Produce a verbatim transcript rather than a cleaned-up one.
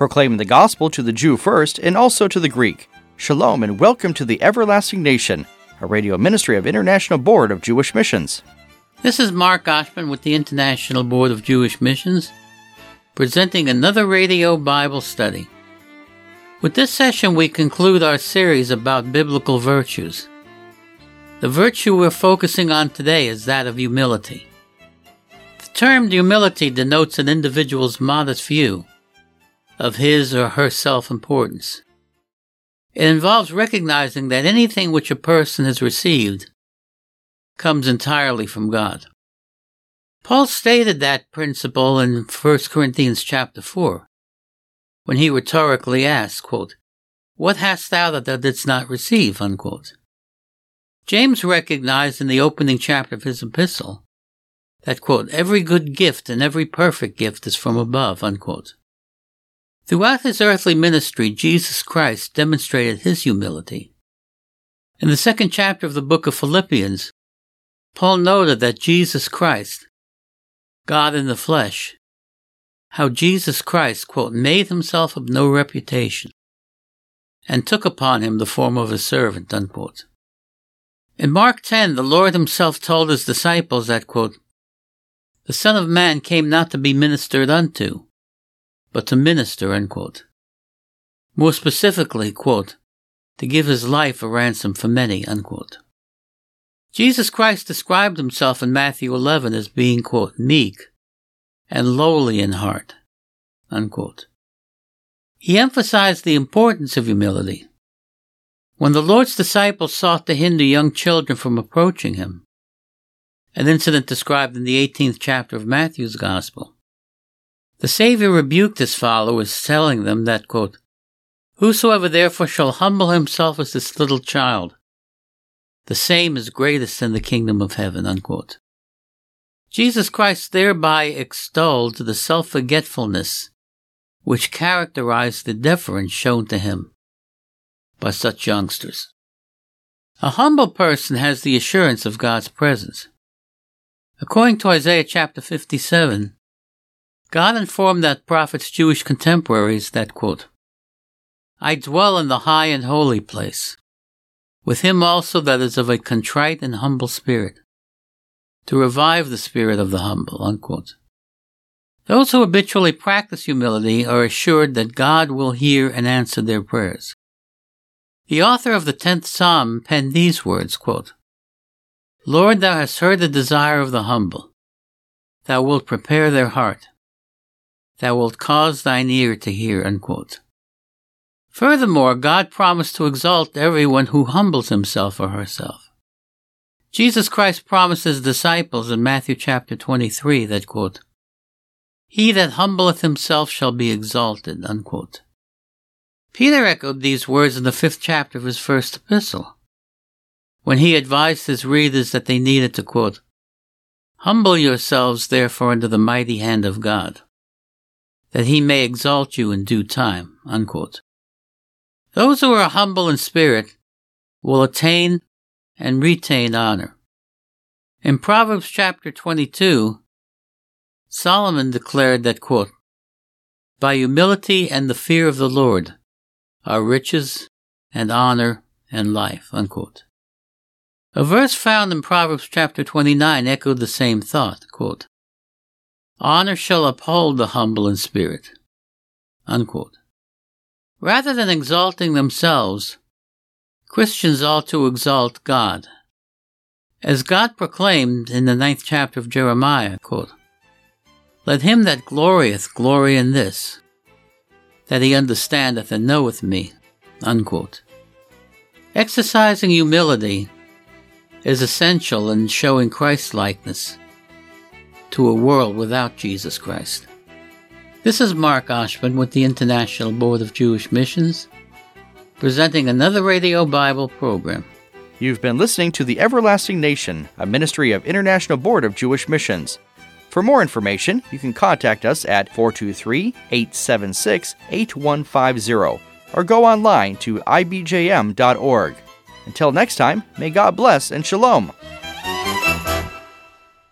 proclaiming the gospel to the Jew first and also to the Greek. Shalom and welcome to the Everlasting Nation, a radio ministry of International Board of Jewish Missions. This is Mark Oshman with the International Board of Jewish Missions, presenting another radio Bible study. With this session, we conclude our series about biblical virtues. The virtue we're focusing on today is that of humility. The term humility denotes an individual's modest view of his or her self-importance. It involves recognizing that anything which a person has received comes entirely from God. Paul stated that principle in First Corinthians chapter four, when he rhetorically asked, quote, "What hast thou that thou didst not receive?" Unquote. James recognized in the opening chapter of his epistle that, quote, "Every good gift and every perfect gift is from above," unquote. Throughout his earthly ministry, Jesus Christ demonstrated his humility. In the second chapter of the book of Philippians, Paul noted that Jesus Christ, God in the flesh, how Jesus Christ, quote, "made himself of no reputation and took upon him the form of a servant," unquote. In Mark ten, the Lord himself told his disciples that, quote, "The Son of Man came not to be ministered unto, but to minister," unquote. More specifically, quote, "to give his life a ransom for many," unquote. Jesus Christ described himself in Matthew eleven as being, quote, "meek and lowly in heart," unquote. He emphasized the importance of humility. When the Lord's disciples sought to hinder young children from approaching him, an incident described in the eighteenth chapter of Matthew's Gospel, the Savior rebuked his followers, telling them that, quote, "Whosoever therefore shall humble himself as this little child, the same is greatest in the kingdom of heaven," unquote. Jesus Christ thereby extolled the self-forgetfulness which characterized the deference shown to him by such youngsters. A humble person has the assurance of God's presence. According to Isaiah chapter fifty-seven, God informed that prophet's Jewish contemporaries that, quote, "I dwell in the high and holy place, with him also that is of a contrite and humble spirit, to revive the spirit of the humble," unquote. Those who habitually practice humility are assured that God will hear and answer their prayers. The author of the tenth Psalm penned these words, quote, "Lord, thou hast heard the desire of the humble. Thou wilt prepare their heart. Thou wilt cause thine ear to hear," unquote. Furthermore, God promised to exalt everyone who humbles himself or herself. Jesus Christ promised his disciples in Matthew chapter twenty-three that, quote, "He that humbleth himself shall be exalted," unquote. Peter echoed these words in the fifth chapter of his first epistle, when he advised his readers that they needed to, quote, "Humble yourselves therefore under the mighty hand of God, that he may exalt you in due time," unquote. Those who are humble in spirit will attain and retain honor. In Proverbs chapter twenty-two, Solomon declared that, quote, "By humility and the fear of the Lord are riches and honor and life," unquote. A verse found in Proverbs chapter twenty-nine echoed the same thought, quote, "Honor shall uphold the humble in spirit," unquote. Rather than exalting themselves, Christians ought to exalt God. As God proclaimed in the ninth chapter of Jeremiah, quote, "Let him that glorieth glory in this, that he understandeth and knoweth me," unquote. Exercising humility is essential in showing Christ-likeness to a world without Jesus Christ. This is Mark Oshman with the International Board of Jewish Missions, presenting another Radio Bible program. You've been listening to The Everlasting Nation, a ministry of International Board of Jewish Missions. For more information, you can contact us at four two three, eight seven six, eight one five zero or go online to I B J M dot org. Until next time, may God bless and shalom.